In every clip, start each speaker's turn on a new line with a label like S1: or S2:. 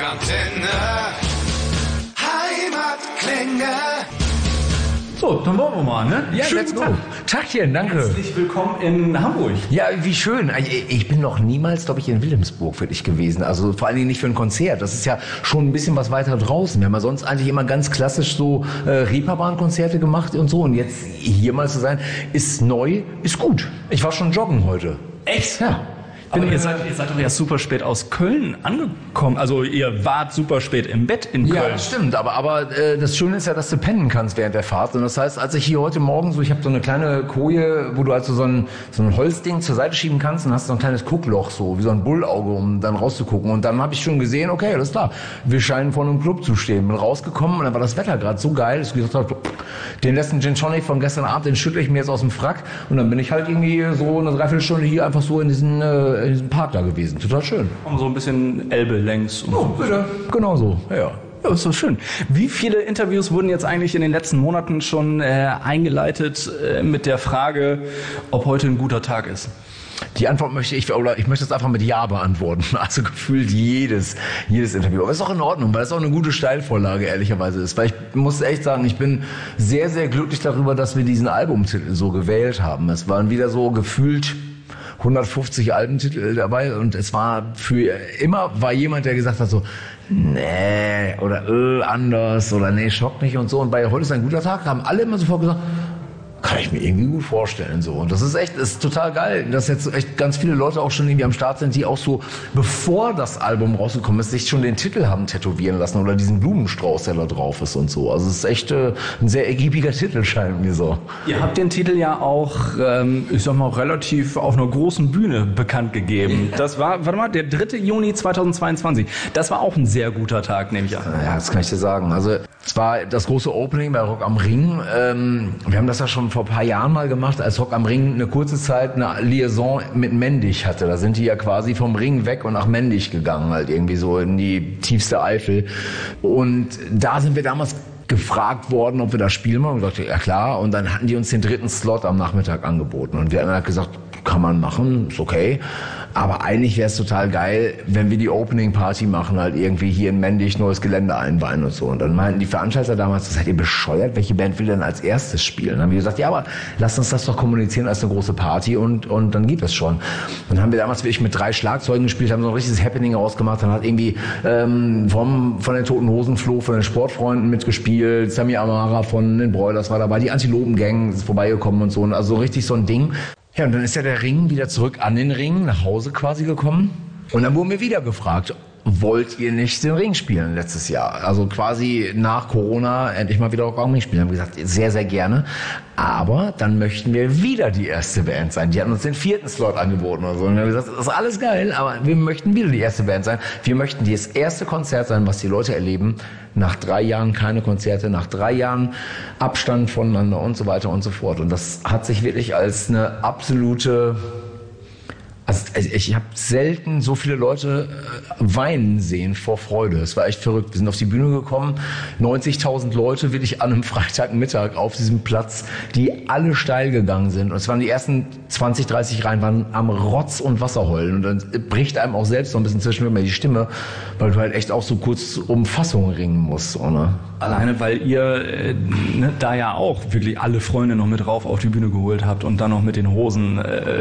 S1: Antenne. Heimatklänge.
S2: So, dann wollen wir mal, ne?
S3: Ja,
S2: Schönen
S3: let's go.
S2: Tag.
S3: Tagchen, danke.
S2: Herzlich willkommen in Hamburg.
S3: Ja, wie schön. Ich bin noch niemals, glaube ich, in Wilhelmsburg wirklich gewesen. Also vor allen Dingen nicht für ein Konzert. Das ist ja schon ein bisschen was weiter draußen. Wir haben ja sonst eigentlich immer ganz klassisch so Reeperbahn-Konzerte gemacht und so. Und jetzt hier mal zu sein, ist neu, ist gut. Ich war schon joggen heute.
S2: Echt?
S3: Ja.
S2: Aber ihr seid doch erst super spät aus Köln angekommen. Also ihr wart super spät im Bett in Köln.
S3: Ja, das stimmt. Aber das Schöne ist ja, dass du pennen kannst während der Fahrt. Und das heißt, als ich hier heute Morgen ich habe so eine kleine Koje, wo du also so ein Holzding zur Seite schieben kannst und hast so ein kleines Guckloch, so wie so ein Bullauge, um dann rauszugucken. Und dann habe ich schon gesehen, okay, alles klar, wir scheinen vor einem Club zu stehen. Bin rausgekommen und dann war das Wetter gerade so geil, dass ich gesagt habe, den letzten Gin Tonic von gestern Abend, den schüttle ich mir jetzt aus dem Frack. Und dann bin ich halt irgendwie so eine Dreiviertelstunde hier einfach so in diesem Park da gewesen. Total schön.
S2: So ein bisschen Elbe längs. Und
S3: Oh, bitte. Genau so, ja.
S2: Ja, ist so schön. Wie viele Interviews wurden jetzt eigentlich in den letzten Monaten schon eingeleitet mit der Frage, ob heute ein guter Tag ist?
S3: Die Antwort möchte ich möchte es einfach mit Ja beantworten. Also gefühlt jedes Interview. Aber ist auch in Ordnung, weil es auch eine gute Steilvorlage ehrlicherweise ist. Weil ich muss echt sagen, ich bin sehr, sehr glücklich darüber, dass wir diesen Albumtitel so gewählt haben. Es waren wieder so gefühlt 150 Albentitel dabei und es war immer jemand, der gesagt hat so, nee, oder anders, oder nee, schockt mich und so. Und bei Heute ist ein guter Tag haben alle immer sofort gesagt, kann ich mir irgendwie gut vorstellen, so. Und das ist total geil, dass jetzt echt ganz viele Leute auch schon irgendwie am Start sind, die auch so, bevor das Album rausgekommen ist, sich schon den Titel haben tätowieren lassen oder diesen Blumenstrauß, der da drauf ist und so. Also es ist echt ein sehr ergiebiger Titel, scheint mir so.
S2: Ihr habt den Titel ja auch, ich sag mal, relativ auf einer großen Bühne bekannt gegeben. Das war, der 3. Juni 2022. Das war auch ein sehr guter Tag, nehme ich an.
S3: Ja, das kann ich dir sagen. Also es war das große Opening bei Rock am Ring. Wir haben das ja schon vor ein paar Jahren mal gemacht, als Rock am Ring eine kurze Zeit eine Liaison mit Mendig hatte. Da sind die ja quasi vom Ring weg und nach Mendig gegangen, halt irgendwie so in die tiefste Eifel. Und da sind wir damals gefragt worden, ob wir da spielen wollen. Und ich dachte, ja klar. Und dann hatten die uns den 3. Slot am Nachmittag angeboten. Und wir haben halt gesagt, kann man machen, ist okay. Aber eigentlich wäre es total geil, wenn wir die Opening Party machen, halt irgendwie hier in Mendig neues Gelände einweihen und so. Und dann meinten die Veranstalter damals, seid ihr bescheuert? Welche Band will denn als erstes spielen? Dann haben wir gesagt, ja, aber lasst uns das doch kommunizieren als eine große Party und dann geht das schon. Und dann haben wir damals wirklich mit 3 Schlagzeugen gespielt, haben so ein richtiges Happening ausgemacht. Dann hat irgendwie von den Toten Hosen Flo von den Sportfreunden mitgespielt, Sami Amara von den Broilers war dabei, die Antilopen-Gang ist vorbeigekommen und so. Und also so richtig so ein Ding. Ja, und dann ist ja der Ring wieder zurück an den Ring, nach Hause quasi gekommen. Und dann wurden wir wieder gefragt, wollt ihr nicht den Ring spielen letztes Jahr? Also quasi nach Corona endlich mal wieder Rock am Ring spielen. Haben wir gesagt, sehr, sehr gerne. Aber dann möchten wir wieder die erste Band sein. Die hatten uns den 4. Slot angeboten oder so. Und wir haben gesagt, das ist alles geil, aber wir möchten wieder die erste Band sein. Wir möchten das erste Konzert sein, was die Leute erleben. Nach 3 Jahren keine Konzerte, nach 3 Jahren Abstand voneinander und so weiter und so fort. Und das hat sich wirklich als eine absolute... Also ich habe selten so viele Leute weinen sehen vor Freude. Es war echt verrückt. Wir sind auf die Bühne gekommen, 90.000 Leute wirklich an einem Freitagmittag auf diesem Platz, die alle steil gegangen sind. Und es waren die ersten 20, 30 Reihen, waren am Rotz und Wasser heulen. Und dann bricht einem auch selbst so ein bisschen zwischendurch mal die Stimme, weil du halt echt auch so kurz um Fassung ringen musst. Oder?
S2: Alleine, weil ihr da ja auch wirklich alle Freunde noch mit rauf auf die Bühne geholt habt und dann noch mit den Hosen...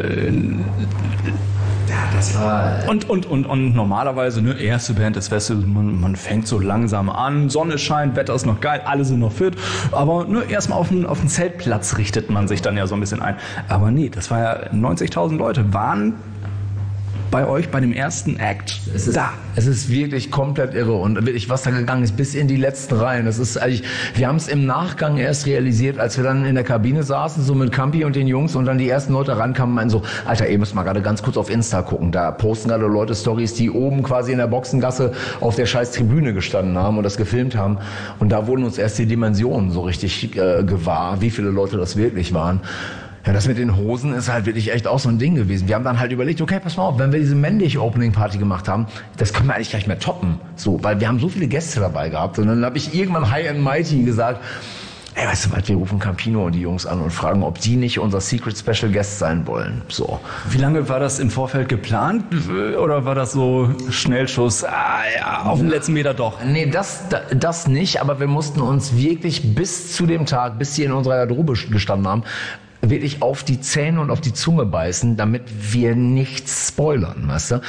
S3: Ja, das war...
S2: Und normalerweise, erste Band des Festivals, man fängt so langsam an, Sonne scheint, Wetter ist noch geil, alle sind noch fit, aber erstmal auf den Zeltplatz richtet man sich dann ja so ein bisschen ein. Aber nee, das war ja 90.000 Leute, waren bei euch bei dem ersten Act da.
S3: Es ist wirklich komplett irre und wirklich, was da gegangen ist, bis in die letzten Reihen. Das ist eigentlich, wir haben es im Nachgang erst realisiert, als wir dann in der Kabine saßen, so mit Campi und den Jungs und dann die ersten Leute rankamen und meinten so, Alter, ihr müsst mal gerade ganz kurz auf Insta gucken. Da posten gerade Leute Stories, die oben quasi in der Boxengasse auf der scheiß Tribüne gestanden haben und das gefilmt haben. Und da wurden uns erst die Dimensionen so richtig gewahr, wie viele Leute das wirklich waren. Ja, das mit den Hosen ist halt wirklich echt auch so ein Ding gewesen. Wir haben dann halt überlegt, okay, pass mal auf, wenn wir diese Mendig-Opening-Party gemacht haben, das können wir eigentlich gar nicht mehr toppen. So, weil wir haben so viele Gäste dabei gehabt. Und dann habe ich irgendwann High and Mighty gesagt, ey, weißt du was, wir rufen Campino und die Jungs an und fragen, ob die nicht unser Secret Special Guest sein wollen. So.
S2: Wie lange war das im Vorfeld geplant oder war das so Schnellschuss? Auf den letzten Meter doch.
S3: Nee, das nicht, aber wir mussten uns wirklich bis zu dem Tag, bis sie in unserer Garderobe gestanden haben, wirklich auf die Zähne und auf die Zunge beißen, damit wir nichts spoilern, weißt du?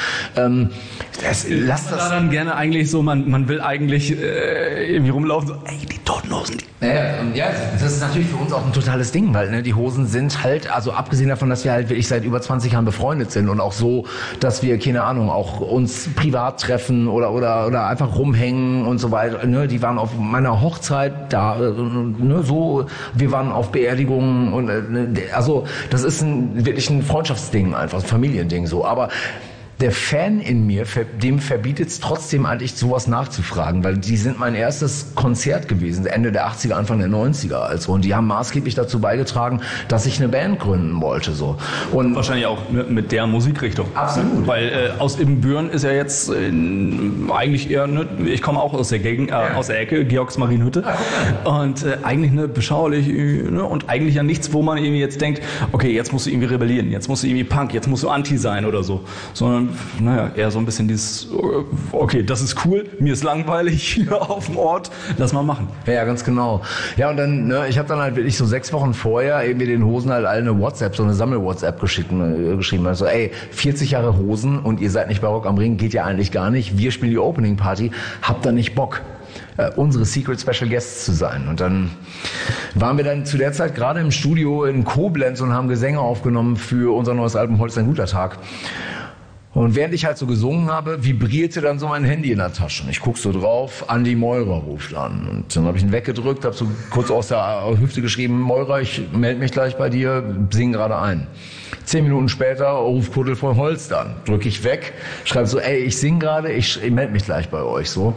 S2: Lass das dann gerne eigentlich so, man will eigentlich irgendwie rumlaufen, so, ey, die Toten Hosen.
S3: Ja, das ist natürlich für uns auch ein totales Ding, weil ne, die Hosen sind halt, also abgesehen davon, dass wir halt wirklich seit über 20 Jahren befreundet sind und auch so, dass wir, keine Ahnung, auch uns privat treffen oder einfach rumhängen und so weiter. Ne, die waren auf meiner Hochzeit da, ne, so, wir waren auf Beerdigungen und also das ist wirklich ein Freundschaftsding einfach, ein Familiending so, aber der Fan in mir, dem verbietet es trotzdem eigentlich sowas nachzufragen, weil die sind mein erstes Konzert gewesen, Ende der 80er, Anfang der 90er also und die haben maßgeblich dazu beigetragen, dass ich eine Band gründen wollte so. Und
S2: wahrscheinlich auch mit der Musikrichtung.
S3: Absolut.
S2: Weil aus Ibbenbüren ist ja jetzt eigentlich eher, ne, ich komme auch aus der Gegend, aus der Ecke, Georgs Marienhütte und eigentlich ne, beschaulich ne, und eigentlich ja nichts, wo man irgendwie jetzt denkt, okay, jetzt musst du irgendwie rebellieren, jetzt musst du irgendwie Punk, jetzt musst du Anti sein oder so, sondern naja, eher so ein bisschen dieses, okay, das ist cool, mir ist langweilig hier auf dem Ort, lass mal machen.
S3: Ja, ganz genau. Ja, und dann, ne, ich habe dann halt wirklich so 6 Wochen vorher eben den Hosen halt alle eine WhatsApp, so eine Sammel-WhatsApp geschrieben. Also, ey, 40 Jahre Hosen und ihr seid nicht bei Rock am Ring, geht ja eigentlich gar nicht. Wir spielen die Opening Party, habt da nicht Bock, unsere Secret Special Guests zu sein. Und dann waren wir dann zu der Zeit gerade im Studio in Koblenz und haben Gesänge aufgenommen für unser neues Album Heute ist ein guter Tag. Und während ich halt so gesungen habe, vibrierte dann so mein Handy in der Tasche. Und ich guck so drauf, Andi Meurer ruft an. Und dann habe ich ihn weggedrückt, habe so kurz aus der Hüfte geschrieben, Meurer, ich melde mich gleich bei dir, sing gerade ein. 10 Minuten später ruft Kuddel von Holst an. Drücke ich weg, schreibe so, ey, ich sing gerade, ich melde mich gleich bei euch. So.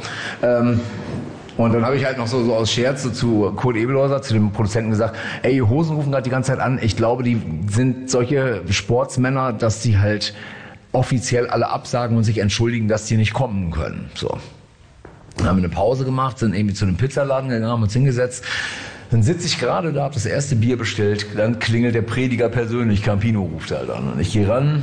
S3: Und dann habe ich halt noch so aus Scherz so zu Kurt Ebelhäuser, zu dem Produzenten gesagt, ey, die Hosen rufen gerade die ganze Zeit an. Ich glaube, die sind solche Sportsmänner, dass die halt offiziell alle absagen und sich entschuldigen, dass die nicht kommen können. So. Dann haben wir eine Pause gemacht, sind irgendwie zu einem Pizzaladen gegangen, haben uns hingesetzt. Dann sitze ich gerade da, habe das erste Bier bestellt, dann klingelt der Prediger persönlich, Campino ruft halt an. Und ich gehe ran,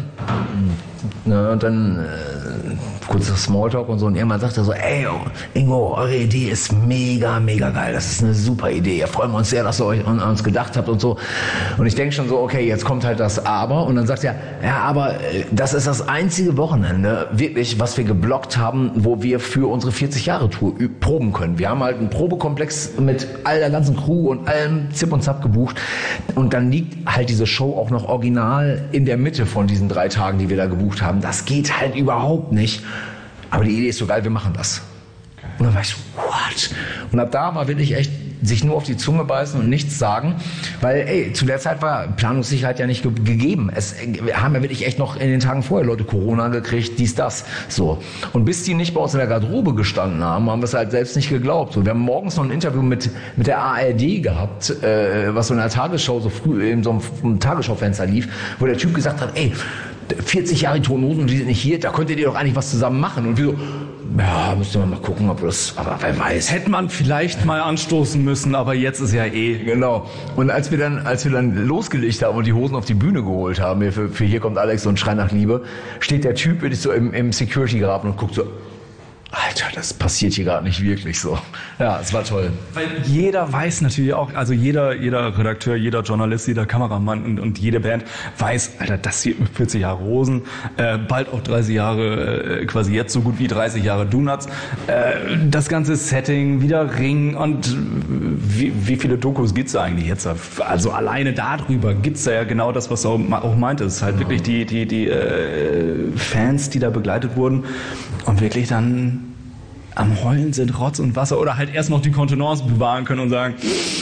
S3: und dann kurzes Smalltalk und so. Und irgendwann sagt er so, ey, Ingo, eure Idee ist mega, mega geil. Das ist eine super Idee. Ja, freuen wir uns sehr, dass ihr euch an uns gedacht habt und so. Und ich denke schon so, okay, jetzt kommt halt das Aber. Und dann sagt er, ja, aber das ist das einzige Wochenende, wirklich, was wir geblockt haben, wo wir für unsere 40-Jahre-Tour proben können. Wir haben halt einen Probekomplex mit all der ganzen Crew und allem Zip und Zap gebucht. Und dann liegt halt diese Show auch noch original in der Mitte von diesen 3 Tagen, die wir da gebucht haben. Das geht halt überhaupt nicht. Aber die Idee ist so geil, wir machen das. Und dann war ich so, what? Und ab da war wirklich echt sich nur auf die Zunge beißen und nichts sagen, weil ey, zu der Zeit war Planungssicherheit ja nicht gegeben. Wir haben ja wirklich echt noch in den Tagen vorher Leute Corona gekriegt, dies, das, so. Und bis die nicht bei uns in der Garderobe gestanden haben, haben wir es halt selbst nicht geglaubt. So, wir haben morgens noch ein Interview mit der ARD gehabt, was so in der Tagesschau so früh in so einem Tagesschaufenster lief, wo der Typ gesagt hat, ey, 40 Jahre Toten Hosen und die sind nicht hier, da könntet ihr doch eigentlich was zusammen machen. Und wir so, ja, müsste man mal gucken, ob das, aber wer weiß.
S2: Hätte man vielleicht mal anstoßen müssen, aber jetzt ist ja eh.
S3: Genau. Und als wir dann losgelegt haben und die Hosen auf die Bühne geholt haben, für Hier kommt Alex und Schrei nach Liebe, steht der Typ wirklich so im Security-Graben und guckt so, Alter, das passiert hier gerade nicht wirklich so. Ja, es war toll.
S2: Weil jeder weiß natürlich auch, also jeder Redakteur, jeder Journalist, jeder Kameramann und jede Band weiß, Alter, das hier 40 Jahre Hosen, bald auch 30 Jahre, quasi jetzt so gut wie 30 Jahre Donuts, das ganze Setting, wieder Ring und wie viele Dokus gibt's da eigentlich jetzt? Also alleine darüber gibt's da ja genau das, was du auch meintest, halt wirklich die Fans, die da begleitet wurden und wirklich dann am Heulen sind, Rotz und Wasser oder halt erst noch die Kontenance bewahren können und sagen,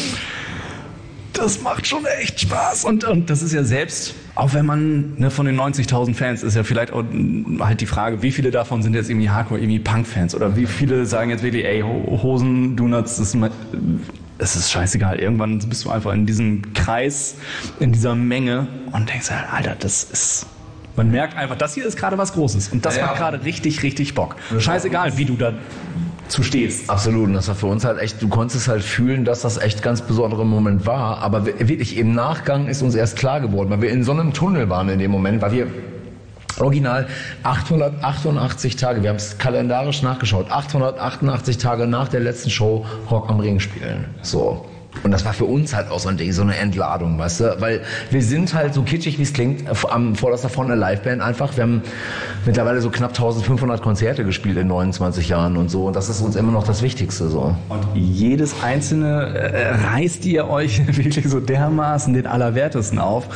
S2: das macht schon echt Spaß. Und das ist ja selbst, auch wenn man von den 90.000 Fans, ist ja vielleicht auch halt die Frage, wie viele davon sind jetzt irgendwie Hardcore, irgendwie Punk-Fans oder wie viele sagen jetzt wirklich, ey, Hosen, Donuts, es ist scheißegal. Irgendwann bist du einfach in diesem Kreis, in dieser Menge und denkst halt, Alter, das ist... Man merkt einfach, das hier ist gerade was Großes und das macht gerade richtig, richtig Bock. Scheißegal, wie du da zu stehst.
S3: Absolut, und das war für uns halt echt, du konntest es halt fühlen, dass das echt ganz besonderer Moment war, aber wirklich im Nachgang ist uns erst klar geworden, weil wir in so einem Tunnel waren in dem Moment, weil wir original 888 Tage, wir haben es kalendarisch nachgeschaut, 888 Tage nach der letzten Show Rock am Ring spielen. So. Und das war für uns halt auch so ein Ding, so eine Entladung, weißt du? Weil wir sind halt so kitschig, wie es klingt, am vorderster Front eine Liveband einfach. Wir haben mittlerweile so knapp 1500 Konzerte gespielt in 29 Jahren und so. Und das ist uns immer noch das Wichtigste, so.
S2: Und jedes einzelne reißt ihr euch wirklich so dermaßen den Allerwertesten auf.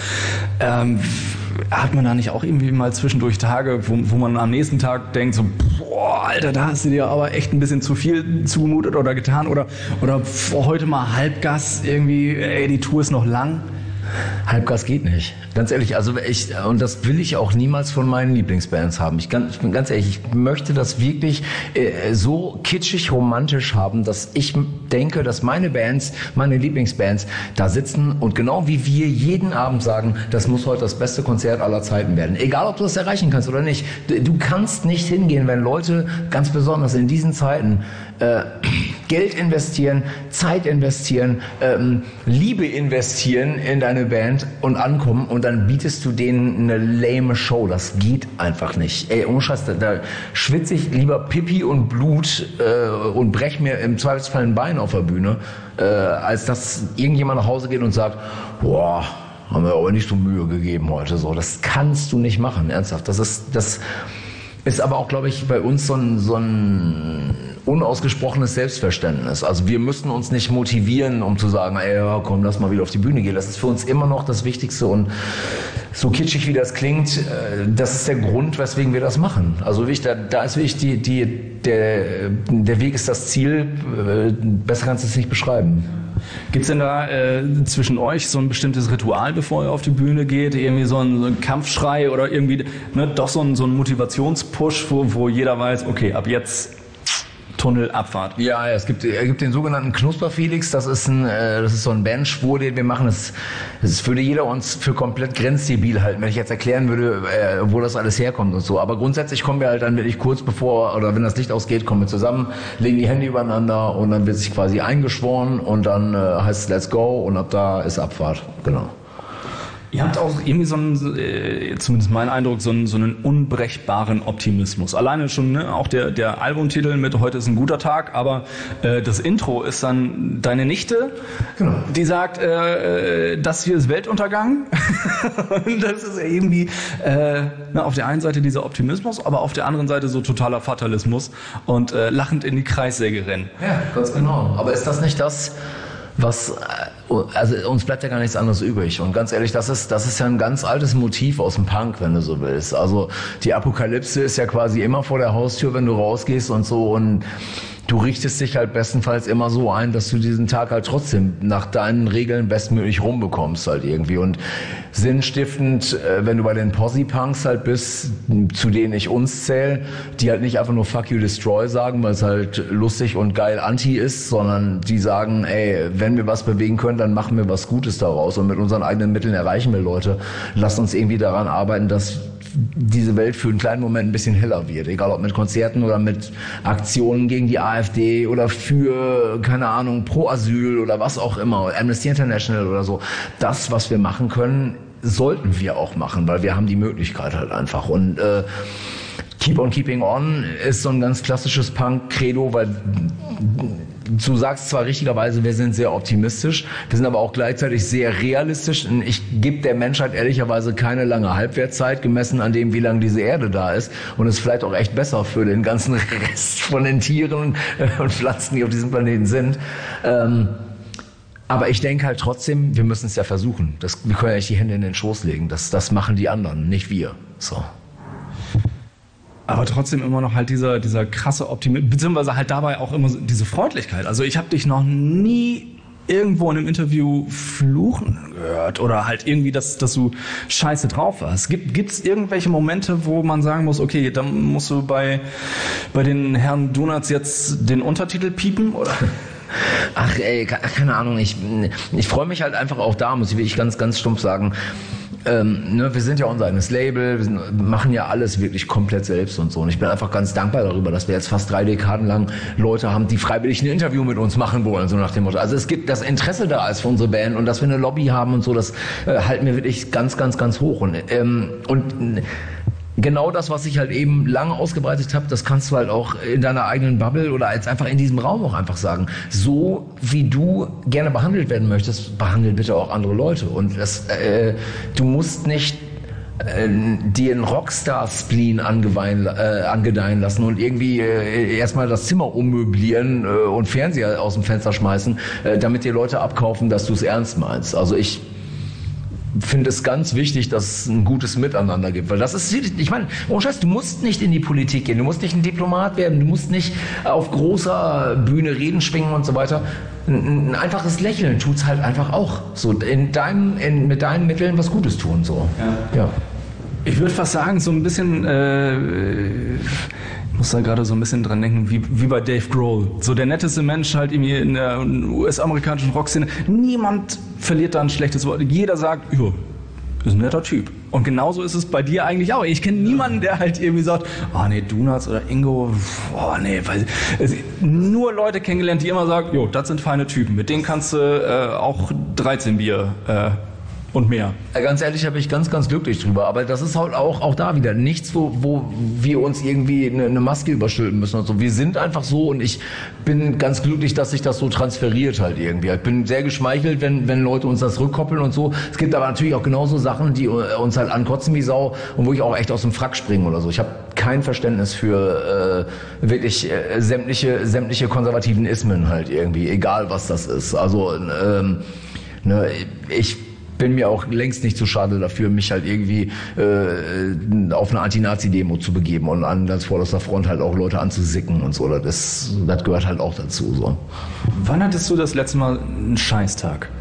S2: Hat man da nicht auch irgendwie mal zwischendurch Tage, wo man am nächsten Tag denkt so, boah, Alter, da hast du dir aber echt ein bisschen zu viel zugemutet oder getan oder heute mal Halbgas irgendwie, ey, die Tour ist noch lang?
S3: Halbgas geht nicht. Ganz ehrlich, also und das will ich auch niemals von meinen Lieblingsbands haben. Ich bin ganz ehrlich, ich möchte das wirklich so kitschig romantisch haben, dass ich denke, dass meine Bands, meine Lieblingsbands da sitzen und genau wie wir jeden Abend sagen, das muss heute das beste Konzert aller Zeiten werden. Egal, ob du das erreichen kannst oder nicht. Du kannst nicht hingehen, wenn Leute, ganz besonders in diesen Zeiten, Geld investieren, Zeit investieren, Liebe investieren in deine Band und ankommen und dann bietest du denen eine lame Show. Das geht einfach nicht. Ey, ohne Scheiß, da schwitze ich lieber Pipi und Blut und brech mir im Zweifelsfall ein Bein auf der Bühne, als dass irgendjemand nach Hause geht und sagt, boah, haben wir aber nicht so Mühe gegeben heute. So, das kannst du nicht machen, ernsthaft. Das ist aber auch, glaube ich, bei uns so ein unausgesprochenes Selbstverständnis. Also wir müssen uns nicht motivieren, um zu sagen, ey, ja, komm, lass mal wieder auf die Bühne gehen. Das ist für uns immer noch das Wichtigste und so kitschig wie das klingt, das ist der Grund, weswegen wir das machen. Also da ist wirklich der Weg ist das Ziel, besser kannst du es nicht beschreiben.
S2: Gibt's denn da zwischen euch so ein bestimmtes Ritual, bevor ihr auf die Bühne geht? Irgendwie so ein Kampfschrei oder irgendwie doch so ein Motivationspush, wo jeder weiß, okay, ab jetzt Tunnelabfahrt.
S3: Ja, es gibt den sogenannten Knusper-Felix, das ist so ein Bandschwur, den wir machen. Das würde jeder uns für komplett grenzdebil halten, wenn ich jetzt erklären würde, wo das alles herkommt und so. Aber grundsätzlich kommen wir halt dann wirklich kurz bevor, oder wenn das Licht ausgeht, kommen wir zusammen, legen die Hände übereinander und dann wird sich quasi eingeschworen und dann heißt es Let's go und ab da ist Abfahrt. Genau.
S2: Ihr habt auch irgendwie zumindest mein Eindruck, so einen unbrechbaren Optimismus. Alleine schon, ne, auch der Albumtitel mit Heute ist ein guter Tag, aber das Intro ist dann deine Nichte, genau, die sagt, das hier ist Weltuntergang. Und das ist irgendwie auf der einen Seite dieser Optimismus, aber auf der anderen Seite so totaler Fatalismus und lachend in die Kreissäge rennen.
S3: Ja, ganz genau. Aber ist das nicht das, also uns bleibt ja gar nichts anderes übrig. Und ganz ehrlich, das ist ja ein ganz altes Motiv aus dem Punk, wenn du so willst. Also die Apokalypse ist ja quasi immer vor der Haustür, wenn du rausgehst und so. Und du richtest dich halt bestenfalls immer so ein, dass du diesen Tag halt trotzdem nach deinen Regeln bestmöglich rumbekommst halt irgendwie. Und sinnstiftend, wenn du bei den Posse-Punks halt bist, zu denen ich uns zähle, die halt nicht einfach nur Fuck you, destroy sagen, weil es halt lustig und geil anti ist, sondern die sagen, ey, wenn wir was bewegen können, dann machen wir was Gutes daraus und mit unseren eigenen Mitteln erreichen wir Leute. Lasst uns irgendwie daran arbeiten, dass diese Welt für einen kleinen Moment ein bisschen heller wird. Egal ob mit Konzerten oder mit Aktionen gegen die AfD oder für, keine Ahnung, pro Asyl oder was auch immer, Amnesty International oder so. Das, was wir machen können, sollten wir auch machen, weil wir haben die Möglichkeit halt einfach. Und Keep on Keeping On ist so ein ganz klassisches Punk-Credo, weil du sagst zwar richtigerweise, wir sind sehr optimistisch, wir sind aber auch gleichzeitig sehr realistisch. Und ich gebe der Menschheit ehrlicherweise keine lange Halbwertszeit, gemessen an dem, wie lange diese Erde da ist. Und es ist vielleicht auch echt besser für den ganzen Rest von den Tieren und Pflanzen, die auf diesem Planeten sind. Aber ich denke halt trotzdem, wir müssen es ja versuchen. Wir können ja nicht die Hände in den Schoß legen. Das machen die anderen, nicht wir. So.
S2: Aber trotzdem immer noch halt dieser krasse Optimismus, beziehungsweise halt dabei auch immer diese Freundlichkeit. Also ich habe dich noch nie irgendwo in einem Interview fluchen gehört oder halt irgendwie, dass du scheiße drauf warst. Gibt's irgendwelche Momente, wo man sagen muss, okay, dann musst du bei den Herren Donuts jetzt den Untertitel piepen, oder?
S3: Ach ey, keine Ahnung, ich freue mich halt einfach auch da, muss ich wirklich ganz, ganz stumpf sagen, wir sind ja unser eigenes Label, machen ja alles wirklich komplett selbst und so. Und ich bin einfach ganz dankbar darüber, dass wir jetzt fast 3 Dekaden lang Leute haben, die freiwillig ein Interview mit uns machen wollen, so nach dem Motto. Also es gibt das Interesse da ist für unsere Band und dass wir eine Lobby haben und so, das halten wir wirklich ganz, ganz, ganz hoch. Und genau das, was ich halt eben lange ausgebreitet habe, das kannst du halt auch in deiner eigenen Bubble oder jetzt einfach in diesem Raum auch einfach sagen. So wie du gerne behandelt werden möchtest, behandelt bitte auch andere Leute. Und du musst nicht dir einen Rockstar-Spleen angedeihen lassen und irgendwie erstmal das Zimmer ummöblieren und Fernseher aus dem Fenster schmeißen, damit dir Leute abkaufen, dass du es ernst meinst. Also ich finde es ganz wichtig, dass es ein gutes Miteinander gibt, weil das ist, ich meine, oh Scheiß, du musst nicht in die Politik gehen, du musst nicht ein Diplomat werden, du musst nicht auf großer Bühne Reden schwingen und so weiter. Ein einfaches Lächeln tut's halt einfach auch, so mit deinen Mitteln was Gutes tun, so. Ja.
S2: Ich würde fast sagen, so ein bisschen, ich muss da gerade so ein bisschen dran denken, wie bei Dave Grohl. So der netteste Mensch halt irgendwie in der US-amerikanischen Rockszene. Niemand verliert da ein schlechtes Wort. Jeder sagt, ja, ist ein netter Typ. Und genauso ist es bei dir eigentlich auch. Ich kenne niemanden, der halt irgendwie sagt, nee, Donuts oder Ingo, weil nur Leute kennengelernt, die immer sagen, jo, das sind feine Typen. Mit denen kannst du auch 13 Bier und mehr.
S3: Ganz ehrlich, da bin ich ganz, ganz glücklich drüber. Aber das ist halt auch da wieder nichts, wo wir uns irgendwie eine Maske überstülpen müssen und so. Wir sind einfach so und ich bin ganz glücklich, dass sich das so transferiert halt irgendwie. Ich bin sehr geschmeichelt, wenn Leute uns das rückkoppeln und so. Es gibt aber natürlich auch genauso Sachen, die uns halt ankotzen wie Sau und wo ich auch echt aus dem Frack springe oder so. Ich habe kein Verständnis für wirklich sämtliche konservativen Ismen halt irgendwie, egal was das ist. Also ich bin mir auch längst nicht zu schade dafür, mich halt irgendwie auf eine Anti-Nazi-Demo zu begeben und an ganz vorderster Front halt auch Leute anzusicken und so. Das gehört halt auch dazu. So.
S2: Wann hattest du das letzte Mal einen Scheißtag?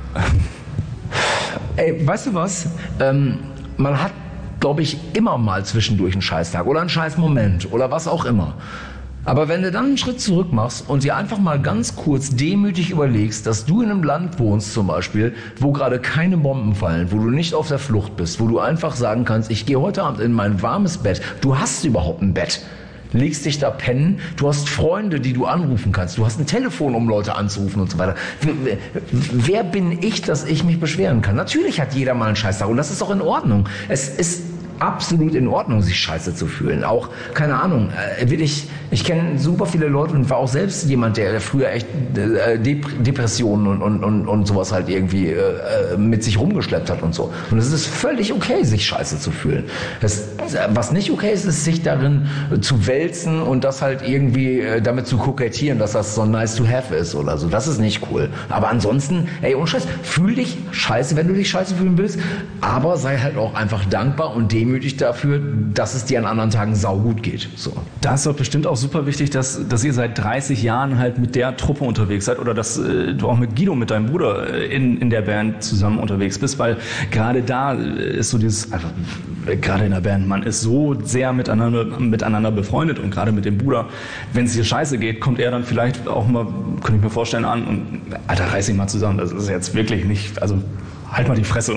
S3: Ey, weißt du was? Man hat, glaube ich, immer mal zwischendurch einen Scheißtag oder einen Scheißmoment oder was auch immer. Aber wenn du dann einen Schritt zurück machst und dir einfach mal ganz kurz demütig überlegst, dass du in einem Land wohnst zum Beispiel, wo gerade keine Bomben fallen, wo du nicht auf der Flucht bist, wo du einfach sagen kannst, ich gehe heute Abend in mein warmes Bett, du hast überhaupt ein Bett, legst dich da pennen, du hast Freunde, die du anrufen kannst, du hast ein Telefon, um Leute anzurufen und so weiter. Wer bin ich, dass ich mich beschweren kann? Natürlich hat jeder mal einen Scheißtag und das ist auch in Ordnung. Es ist absolut in Ordnung, sich scheiße zu fühlen. Auch, keine Ahnung, ich kenne super viele Leute und war auch selbst jemand, der früher echt Depressionen und sowas halt irgendwie mit sich rumgeschleppt hat und so. Und es ist völlig okay, sich scheiße zu fühlen. Was nicht okay ist, ist sich darin zu wälzen und das halt irgendwie damit zu kokettieren, dass das so nice to have ist oder so. Das ist nicht cool. Aber ansonsten, ohne Scheiß, fühl dich scheiße, wenn du dich scheiße fühlen willst, aber sei halt auch einfach dankbar und demütig dafür, dass es dir an anderen Tagen saugut geht. So.
S2: Da ist doch bestimmt auch super wichtig, dass ihr seit 30 Jahren halt mit der Truppe unterwegs seid oder dass du auch mit Guido, mit deinem Bruder in der Band zusammen unterwegs bist, weil gerade da ist so dieses, einfach, gerade in der Band, man ist so sehr miteinander befreundet und gerade mit dem Bruder, wenn es dir scheiße geht, kommt er dann vielleicht auch mal, könnte ich mir vorstellen, an und Alter, reiß dich mal zusammen, das ist jetzt wirklich nicht, also halt mal die Fresse.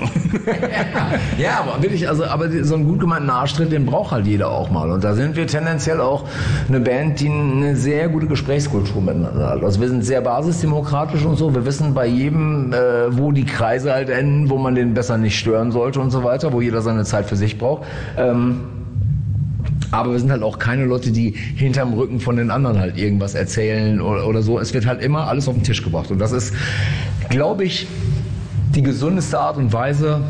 S3: Ja, aber wirklich, aber so einen gut gemeinten Arschtritt, den braucht halt jeder auch mal. Und da sind wir tendenziell auch eine Band, die eine sehr gute Gesprächskultur miteinander hat. Also wir sind sehr basisdemokratisch und so. Wir wissen bei jedem, wo die Kreise halt enden, wo man den besser nicht stören sollte und so weiter, wo jeder seine Zeit für sich braucht. Aber wir sind halt auch keine Leute, die hinterm Rücken von den anderen halt irgendwas erzählen oder so. Es wird halt immer alles auf den Tisch gebracht. Und das ist, glaube ich, die gesundeste Art und Weise,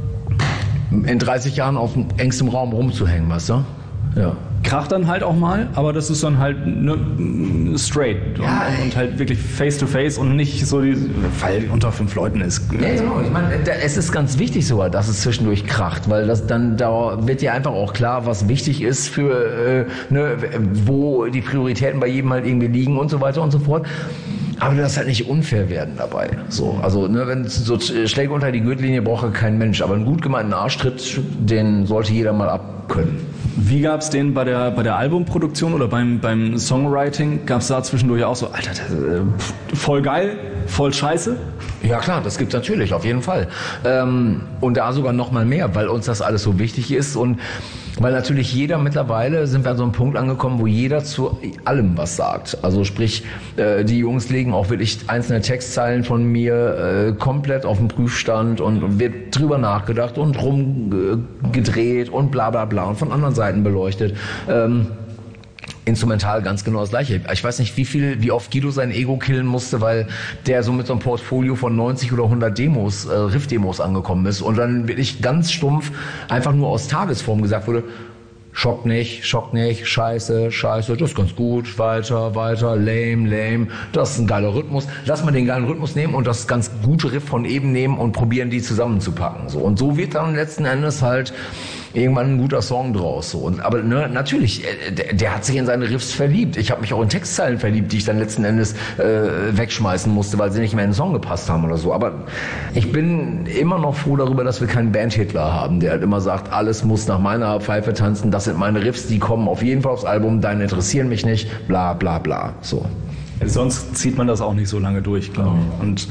S3: in 30 Jahren auf engstem Raum rumzuhängen, weißt du? Ja.
S2: Kracht dann halt auch mal, aber das ist dann halt straight und halt wirklich face to face und nicht so, weil unter 5 Leuten ist.
S3: Ja, genau. Ich meine, es ist ganz wichtig sogar, dass es zwischendurch kracht, weil da wird dir einfach auch klar, was wichtig ist für, wo die Prioritäten bei jedem halt irgendwie liegen und so weiter und so fort. Aber das halt nicht unfair werden dabei. So, also ne, wenn so Schläge unter die Gürtellinie braucht kein Mensch, aber einen gut gemeinten Arschtritt, den sollte jeder mal abkönnen.
S2: Wie gab's den bei der Albumproduktion oder beim Songwriting? Gab's da zwischendurch auch so, Alter, voll geil, voll scheiße?
S3: Ja klar, das gibt's natürlich, auf jeden Fall. Und da sogar noch mal mehr, weil uns das alles so wichtig ist und weil natürlich jeder mittlerweile, sind wir an so einem Punkt angekommen, wo jeder zu allem was sagt. Also sprich, die Jungs legen auch wirklich einzelne Textzeilen von mir komplett auf den Prüfstand und wird drüber nachgedacht und rumgedreht und bla bla bla und von anderen Seiten beleuchtet. Instrumental ganz genau das Gleiche. Ich weiß nicht, wie oft Guido sein Ego killen musste, weil der so mit so einem Portfolio von 90 oder 100 Demos, Riff-Demos angekommen ist und dann wirklich ganz stumpf einfach nur aus Tagesform gesagt wurde, schock nicht, scheiße, das ist ganz gut, weiter, lame, das ist ein geiler Rhythmus. Lass mal den geilen Rhythmus nehmen und das ganz gute Riff von eben nehmen und probieren, die zusammenzupacken. So. Und so wird dann letzten Endes halt irgendwann ein guter Song draus. So. Aber ne, natürlich, der hat sich in seine Riffs verliebt. Ich habe mich auch in Textzeilen verliebt, die ich dann letzten Endes wegschmeißen musste, weil sie nicht mehr in den Song gepasst haben oder so. Aber ich bin immer noch froh darüber, dass wir keinen Band-Hitler haben, der halt immer sagt, alles muss nach meiner Pfeife tanzen, das sind meine Riffs, die kommen auf jeden Fall aufs Album, deine interessieren mich nicht, bla bla bla. So.
S2: Sonst zieht man das auch nicht so lange durch, glaube ich. Und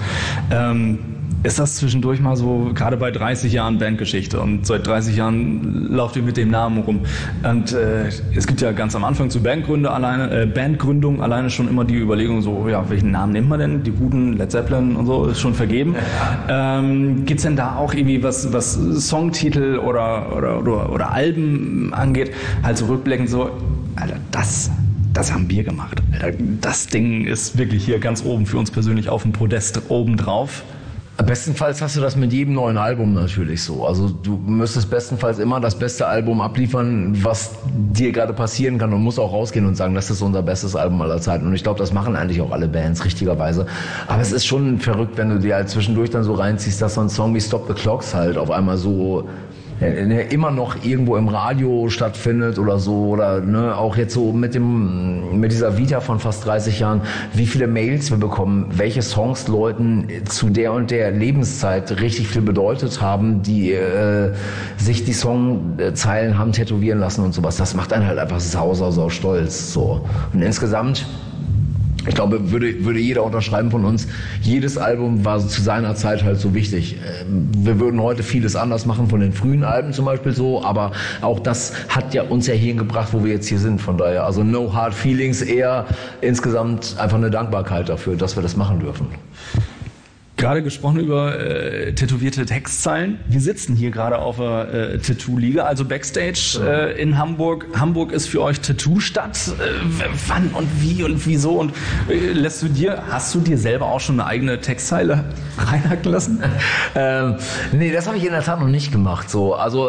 S2: ist das zwischendurch mal so, gerade bei 30 Jahren Bandgeschichte und seit 30 Jahren lauft ihr mit dem Namen rum und es gibt ja ganz am Anfang zur Bandgründung alleine schon immer die Überlegung so, ja, welchen Namen nimmt man denn? Die guten Led Zeppelin und so ist schon vergeben. Gibt's denn da auch irgendwie was Songtitel oder Alben angeht, halt so rückblickend so, Alter, das haben wir gemacht. Alter, das Ding ist wirklich hier ganz oben für uns persönlich auf dem Podest oben drauf.
S3: Bestenfalls hast du das mit jedem neuen Album natürlich so. Also du müsstest bestenfalls immer das beste Album abliefern, was dir gerade passieren kann und musst auch rausgehen und sagen, das ist unser bestes Album aller Zeiten. Und ich glaube, das machen eigentlich auch alle Bands richtigerweise. Aber es ist schon verrückt, wenn du dir halt zwischendurch dann so reinziehst, dass so ein Song wie Stop the Clocks halt auf einmal so immer noch irgendwo im Radio stattfindet oder so, oder ne, auch jetzt so mit dieser Vita von fast 30 Jahren, wie viele Mails wir bekommen, welche Songs Leuten zu der und der Lebenszeit richtig viel bedeutet haben, die sich die Songzeilen haben tätowieren lassen und sowas. Das macht einen halt einfach sau stolz. So. Und insgesamt, ich glaube, würde jeder unterschreiben von uns, jedes Album war zu seiner Zeit halt so wichtig. Wir würden heute vieles anders machen, von den frühen Alben zum Beispiel so, aber auch das hat ja uns ja hierhin gebracht, wo wir jetzt hier sind. Von daher, also no hard feelings, eher insgesamt einfach eine Dankbarkeit dafür, dass wir das machen dürfen.
S2: Gerade gesprochen über tätowierte Textzeilen. Wir sitzen hier gerade auf der Tattoo-Liga, also Backstage in Hamburg. Hamburg ist für euch Tattoo-Stadt. Wann und wie und wieso? Und hast du dir selber auch schon eine eigene Textzeile reinhacken lassen?
S3: Nee, das habe ich in der Tat noch nicht gemacht. So, also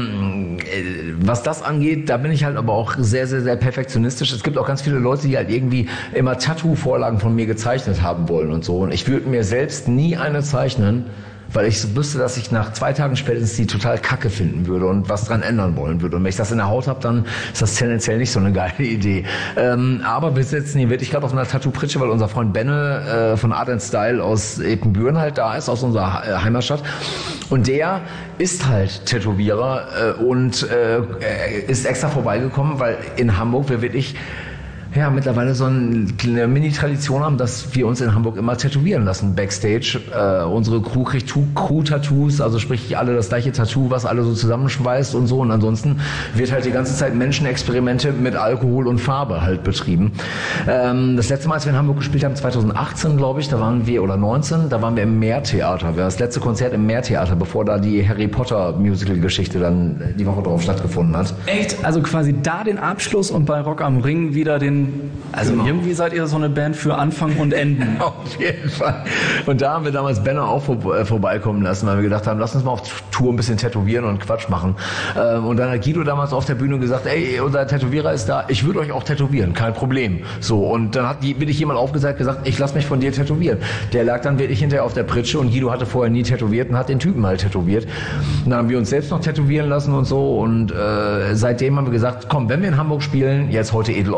S3: was das angeht, da bin ich halt aber auch sehr perfektionistisch. Es gibt auch ganz viele Leute, die halt irgendwie immer Tattoo-Vorlagen von mir gezeichnet haben wollen und so. Und ich würde mir selbst nie eine zeichnen, weil ich so wüsste, dass ich nach 2 Tagen spätestens die total kacke finden würde und was dran ändern wollen würde. Und wenn ich das in der Haut habe, dann ist das tendenziell nicht so eine geile Idee. Aber wir sitzen hier wirklich gerade auf einer Tattoo-Pritsche, weil unser Freund Benne von Art & Style aus Epenbüren halt da ist, aus unserer Heimatstadt. Und der ist halt Tätowierer und ist extra vorbeigekommen, weil in Hamburg wir wirklich mittlerweile so eine Mini-Tradition haben, dass wir uns in Hamburg immer tätowieren lassen, Backstage. Unsere Crew kriegt Crew-Tattoos, also sprich alle das gleiche Tattoo, was alle so zusammenschweißt und so. Und ansonsten wird halt die ganze Zeit Menschenexperimente mit Alkohol und Farbe halt betrieben. Das letzte Mal, als wir in Hamburg gespielt haben, 2018, glaube ich, oder 19, da waren wir im Meertheater. Das letzte Konzert im Meertheater, bevor da die Harry Potter Musical-Geschichte dann die Woche drauf stattgefunden hat.
S2: Echt? Also quasi da den Abschluss und bei Rock am Ring wieder Also irgendwie seid ihr so eine Band für Anfang und Enden.
S3: Auf jeden Fall. Und da haben wir damals Benno auch vorbeikommen lassen, weil wir gedacht haben, lass uns mal auf Tour ein bisschen tätowieren und Quatsch machen. Und dann hat Guido damals auf der Bühne gesagt, ey, unser Tätowierer ist da, ich würde euch auch tätowieren, kein Problem. So, und dann hat wirklich jemand aufgesagt, gesagt, ich lass mich von dir tätowieren. Der lag dann wirklich hinterher auf der Pritsche und Guido hatte vorher nie tätowiert und hat den Typen halt tätowiert. Und dann haben wir uns selbst noch tätowieren lassen und so und seitdem haben wir gesagt, komm, wenn wir in Hamburg spielen, jetzt heute Edel Optics,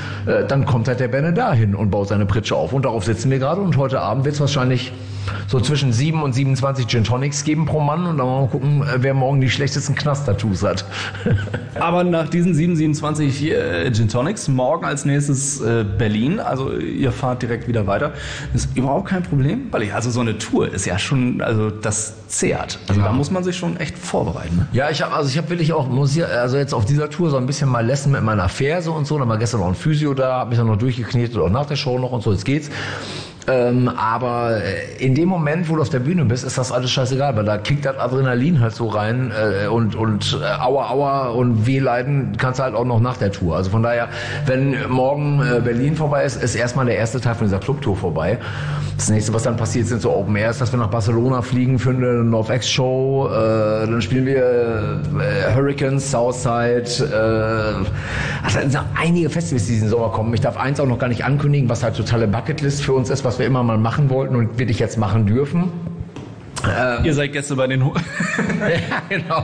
S3: dann kommt halt der Benne dahin und baut seine Pritsche auf. Und darauf sitzen wir gerade. Und heute Abend wird es wahrscheinlich so zwischen 7 und 27 Gin Tonics geben pro Mann. Und dann mal gucken, wer morgen die schlechtesten Knast-Tattoos hat.
S2: Aber nach diesen 27 Gin Tonics, morgen als nächstes Berlin, also ihr fahrt direkt wieder weiter, ist überhaupt kein Problem, weil also so eine Tour ist ja schon, also das zehrt. Also da muss man sich schon echt vorbereiten. Ne?
S3: Ja, ich habe wirklich auch, also jetzt auf dieser Tour so ein bisschen mal Lessen mit meiner Ferse und so, da war gestern noch ein Physio da, habe mich dann noch durchgeknetet, auch nach der Show noch und so, jetzt geht's. Aber in dem Moment, wo du auf der Bühne bist, ist das alles scheißegal, weil da kickt das Adrenalin halt so rein und Aua und Wehleiden kannst du halt auch noch nach der Tour. Also von daher, wenn morgen Berlin vorbei ist, ist erstmal der erste Teil von dieser Clubtour vorbei. Das nächste, was dann passiert, sind so Open Airs, dass wir nach Barcelona fliegen für eine NoFX-Show. Dann spielen wir Hurricanes, Southside. Also sind einige Festivals, die diesen Sommer kommen. Ich darf eins auch noch gar nicht ankündigen, was halt totale Bucketlist für uns ist, was wir immer mal machen wollten und wirklich jetzt machen dürfen.
S2: Ihr seid Gäste bei den
S3: ja, genau.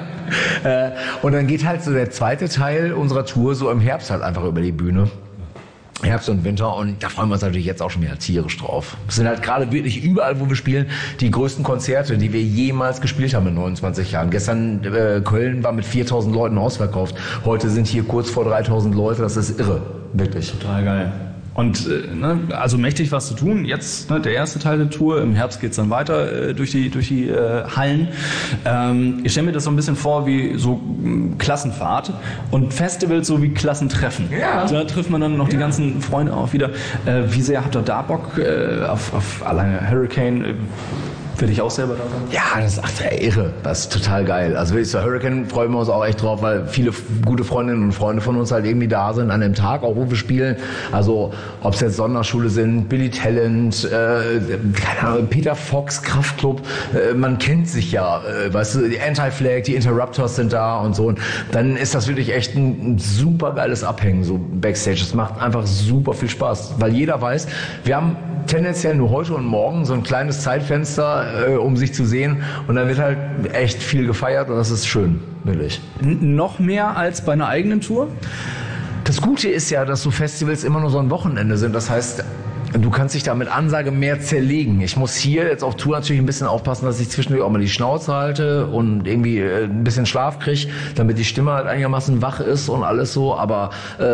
S3: Und dann geht halt so der zweite Teil unserer Tour so im Herbst halt einfach über die Bühne. Herbst und Winter, und da freuen wir uns natürlich jetzt auch schon wieder tierisch drauf. Es sind halt gerade wirklich überall, wo wir spielen, die größten Konzerte, die wir jemals gespielt haben in 29 Jahren. Gestern Köln war mit 4.000 Leuten ausverkauft. Heute sind hier kurz vor 3.000 Leute. Das ist irre, wirklich.
S2: Total geil. Und also mächtig was zu tun. Jetzt der erste Teil der Tour. Im Herbst geht's dann weiter durch die Hallen. Ich stelle mir das so ein bisschen vor wie so Klassenfahrt und Festivals so wie Klassentreffen. Ja. Da trifft man dann noch die ganzen Freunde auch wieder. Wie sehr habt ihr da Bock auf alleine Hurricane? Für dich auch selber da sein?
S3: Ja, das ist irre. Das ist total geil. Also wirklich, so Hurricane freuen wir uns auch echt drauf, weil viele gute Freundinnen und Freunde von uns halt irgendwie da sind an dem Tag, auch wo wir spielen. Also ob es jetzt Sonderschule sind, Billy Talent, keine Ahnung, Peter Fox, Kraftklub, man kennt sich ja, weißt du, die Anti-Flag, die Interrupters sind da und so. Und dann ist das wirklich echt ein super geiles Abhängen, so Backstage. Es macht einfach super viel Spaß, weil jeder weiß, wir haben tendenziell nur heute und morgen so ein kleines Zeitfenster, um sich zu sehen, und dann wird halt echt viel gefeiert und das ist schön, wirklich.
S2: Noch mehr als bei einer eigenen Tour?
S3: Das Gute ist ja, dass so Festivals immer nur so ein Wochenende sind, das heißt, du kannst dich da mit Ansage mehr zerlegen. Ich muss hier jetzt auf Tour natürlich ein bisschen aufpassen, dass ich zwischendurch auch mal die Schnauze halte und irgendwie ein bisschen Schlaf kriege, damit die Stimme halt einigermaßen wach ist und alles so. Aber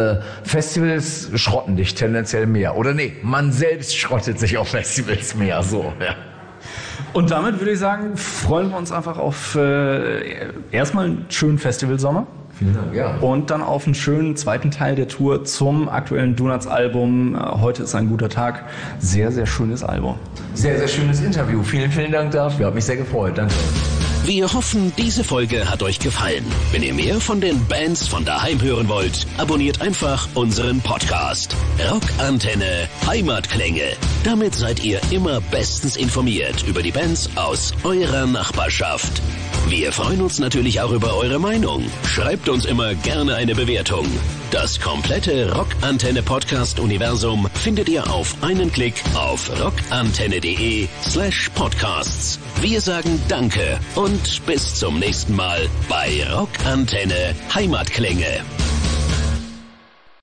S3: Festivals schrotten dich tendenziell mehr. Oder nee, man selbst schrottet sich auf Festivals mehr. So, ja.
S2: Und damit würde ich sagen, freuen wir uns einfach auf erstmal einen schönen Festivalsommer.
S3: Vielen Dank, ja.
S2: Und dann auf einen schönen zweiten Teil der Tour zum aktuellen Donuts-Album. Heute ist ein guter Tag. Sehr, sehr schönes Album.
S3: Sehr, sehr schönes Interview. Vielen, vielen Dank dafür. Hat mich sehr gefreut. Danke.
S1: Wir hoffen, diese Folge hat euch gefallen. Wenn ihr mehr von den Bands von daheim hören wollt, abonniert einfach unseren Podcast. Rockantenne Heimatklänge. Damit seid ihr immer bestens informiert über die Bands aus eurer Nachbarschaft. Wir freuen uns natürlich auch über eure Meinung. Schreibt uns immer gerne eine Bewertung. Das komplette Rockantenne-Podcast-Universum findet ihr auf einen Klick auf rockantenne.de/podcasts. Wir sagen Danke und bis zum nächsten Mal bei Rockantenne Heimatklänge.